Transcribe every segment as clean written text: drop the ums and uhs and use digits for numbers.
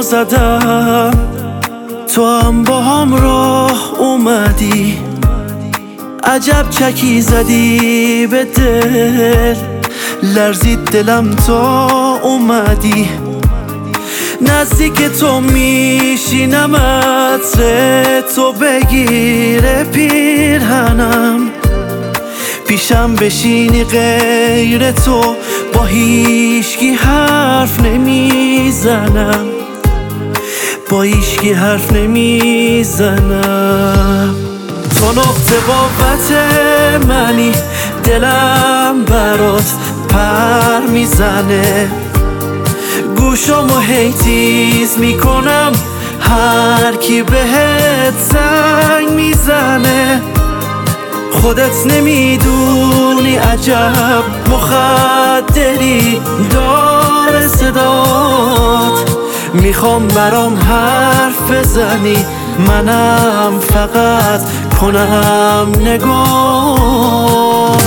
زدم، تو هم با هم راه اومدی. عجب چکی زدی به دل، لرزید دلم تا اومدی. نزدیک تو میشینم، عطر تو بگیره پیرهنم. پیشم بشینی غیر تو با هیچکی حرف نمیزنم، با هیچکی حرف نمیزنم. تو نقطه قوت منی، دلم برات پر میزنه. گوشامو هی تیز میکنم، هر کی بهت زنگ میزنه. خودت نمیدونی عجب مخدری داره صدات. میخوام برام حرف بزنی، منم فقط کنم نگاه.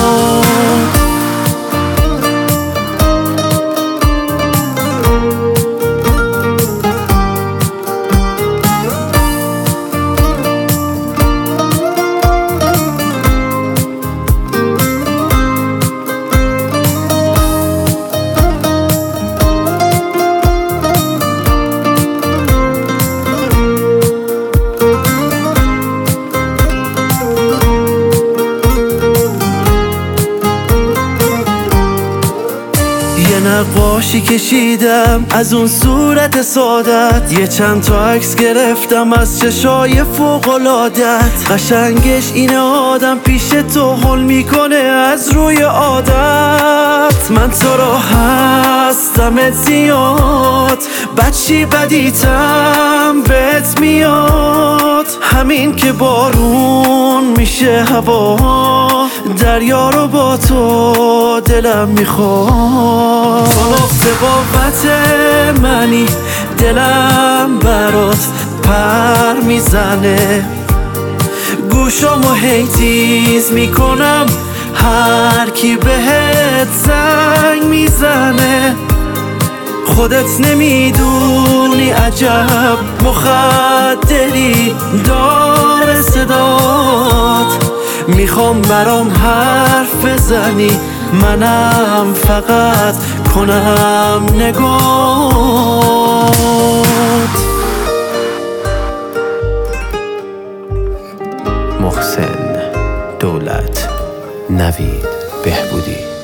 نقاشی کشیدم از اون صورت سادت، یه چند تا عکس گرفتم از چشای فوق‌العادت. قشنگش اینه آدم پیش تو حل میکنه از روی عادت. من تو رو هستم زیاد، بچی بدیتم بهت میاد. همین که بارون میشه هوا، دریا رو با تو دلم میخواد. تو نقطه قوت منی، دلم برات پر میزنه. گوشامو هی تیز میکنم، هر کی بهت زنگ میزنه. خودت نمیدونی عجب مخدری داره صدات. میخوام برام حرف بزنی، منم فقط کنم نگاه. محسن دولت، نوید بهبودی.